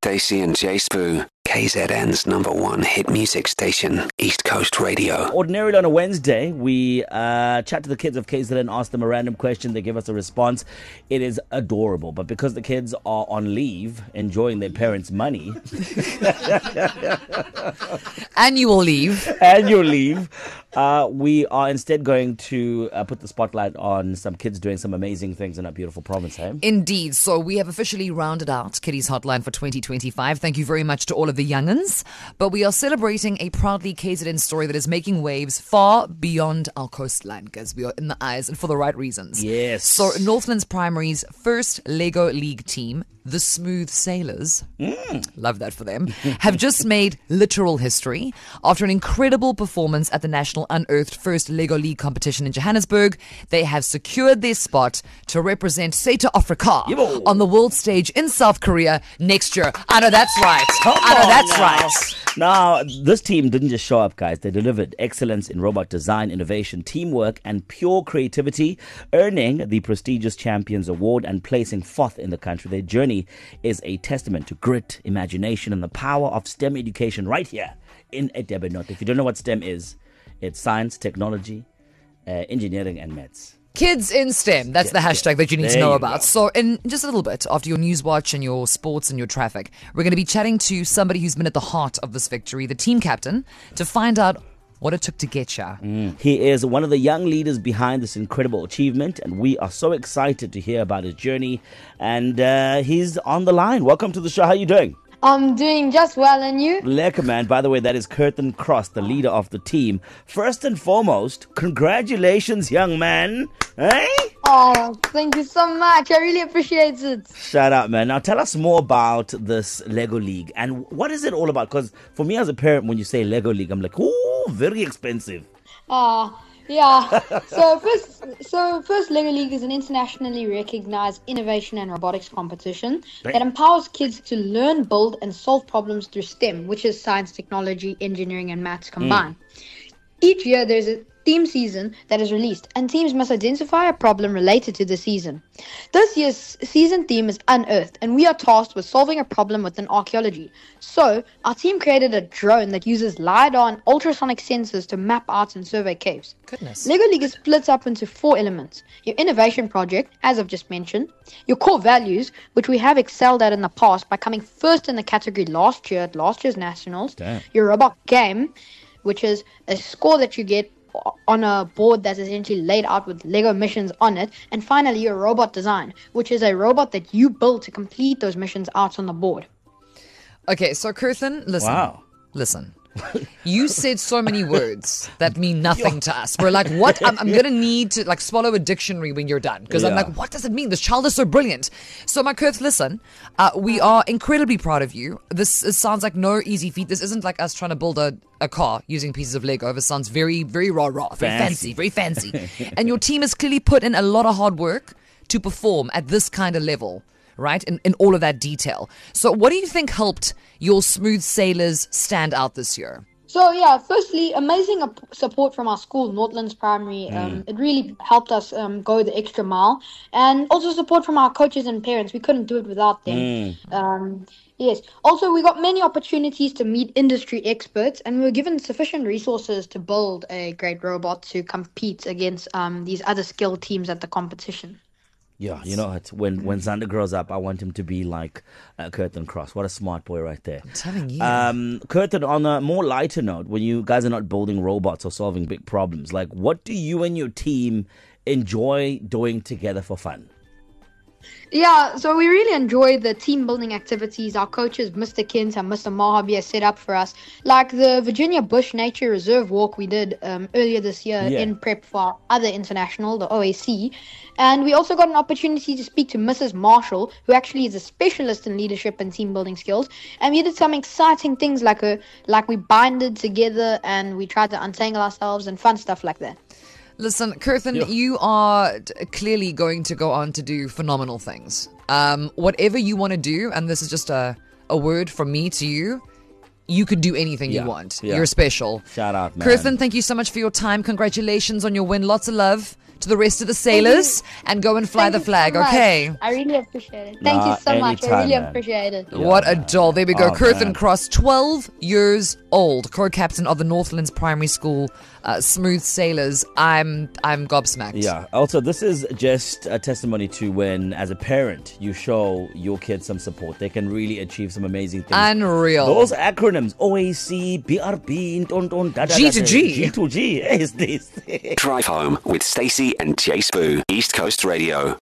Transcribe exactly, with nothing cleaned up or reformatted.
Stacey and Jay Spoo, K Z N's number one hit music station, East Coast Radio. Ordinarily on a Wednesday, we uh, chat to the kids of K Z N, ask them a random question, they give us a response. It is adorable, but because the kids are on leave, enjoying their parents' money, annual leave, annual leave, uh, we are instead going to uh, put the spotlight on some kids doing some amazing things in our beautiful province, hey? Indeed. So we have officially rounded out Kitty's Hotline for twenty twenty-five. Thank you very much to all of the young'uns. But we are celebrating a proudly K Z N story that is making waves far beyond our coastline, because we are in the eyes and for the right reasons. Yes. So Northlands Primary's first Lego League team, the Smooth Sailors, mm. love that for them, have just made literal history. After an incredible performance at the National Unearthed First Lego League competition in Johannesburg, they have secured their spot to represent South Africa Yo. on the world stage in South Korea next year. I know that's right. Come I know on that's now. right. Now, this team didn't just show up, guys. They delivered excellence in robot design, innovation, teamwork, and pure creativity, earning the prestigious Champions Award and placing fourth in the country. Their journey is a testament to grit, imagination, and the power of STEM education right here in Edebonot. If you don't know what STEM is, it's science, technology, uh, engineering, and maths. Kids in STEM, that's Yeah, the hashtag yeah. that you need There to know you about. go. So in just a little bit, after your news watch and your sports and your traffic, we're going to be chatting to somebody who's been at the heart of this victory, the team captain, to find out what it took to get ya. Mm. He is one of the young leaders behind this incredible achievement, and we are so excited to hear about his journey. And uh, he's on the line. Welcome to the show. How are you doing? I'm doing just well, and you? Lekker, man. By the way, that is Curtin Cross, the leader of the team. First and foremost, congratulations, young man. Hey? Oh, thank you so much. I really appreciate it. Shout out, man. Now, tell us more about this Lego League and what is it all about? Because for me as a parent, when you say Lego League, I'm like, ooh, very expensive. Uh, yeah. So first, so first Lego League is an internationally recognized innovation and robotics competition Right. that empowers kids to learn, build, and solve problems through STEM, which is science, technology, engineering, and maths combined. Each year, there's a theme season that is released, and teams must identify a problem related to the season. This year's season theme is Unearthed, and we are tasked with solving a problem within archaeology. So, our team created a drone that uses LiDAR and ultrasonic sensors to map out and survey caves. Goodness. Lego League is split up into four elements. Your innovation project, as I've just mentioned. Your core values, which we have excelled at in the past by coming first in the category last year at last year's Nationals. Damn. Your robot game, which is a score that you get on a board that's essentially laid out with Lego missions on it. And finally, your robot design, which is a robot that you build to complete those missions out on the board. Okay, so Curtin, listen. Wow. Listen. You said so many words that mean nothing to us. We're like, what? I'm, I'm going to need to like swallow a dictionary when you're done. Because I'm Yeah. like, what does it mean? This child is so brilliant. So my Kurth, listen, uh, we are incredibly proud of you. This, this sounds like no easy feat. This isn't like us trying to build a, a car using pieces of Lego. This sounds very, very raw, raw, very Fancy. fancy, very fancy. And your team has clearly put in a lot of hard work to perform at this kind of level. Right? In, in all of that detail. So what do you think helped your Smooth Sailors stand out this year? So yeah, firstly, amazing ap- support from our school, Northlands Primary. Um, It really helped us um, go the extra mile. And also support from our coaches and parents. We couldn't do it without them. Um, yes. Also, we got many opportunities to meet industry experts, and we were given sufficient resources to build a great robot to compete against um, these other skilled teams at the competition. Yeah, you know what? When when Xander grows up, I want him to be like uh, Curtin Cross. What a smart boy right there. I'm telling you. Um, Curtin, on a more lighter note, when you guys are not building robots or solving big problems, like what do you and your team enjoy doing together for fun? Yeah, so we really enjoy the team building activities our coaches, Mister Kint and Mister Mahabi, have set up for us. Like the Virginia Bush Nature Reserve walk we did um, earlier this year Yeah. in prep for our other international, the O A C. And we also got an opportunity to speak to Missus Marshall, who actually is a specialist in leadership and team building skills. And we did some exciting things like a, like we binded together and we tried to untangle ourselves and fun stuff like that. Listen, Curtin, you are t- clearly going to go on to do phenomenal things. Um, whatever you want to do, and this is just a, a word from me to you, you could do anything Yeah, you want. yeah. You're special. Shout out, man. Curtin, thank you so much for your time. Congratulations on your win. Lots of love to the rest of the sailors and go and fly Thank the you flag, so much. okay? I really appreciate it. Thank Nah, you so much. I anytime, really man. appreciate it. What a doll. There we go. Oh, Kirthan man. Cross, twelve years old, co-captain of the Northlands Primary School uh, Smooth Sailors. I'm I'm gobsmacked. Yeah. Also, this is just a testimony to when, as a parent, you show your kids some support. They can really achieve some amazing things. Unreal. Those acronyms, O A C, B R B, ton, ton, da, da, G da, to da, G. G to G. Is this? Drive Home with Stacey and Jay Spoo, East Coast Radio.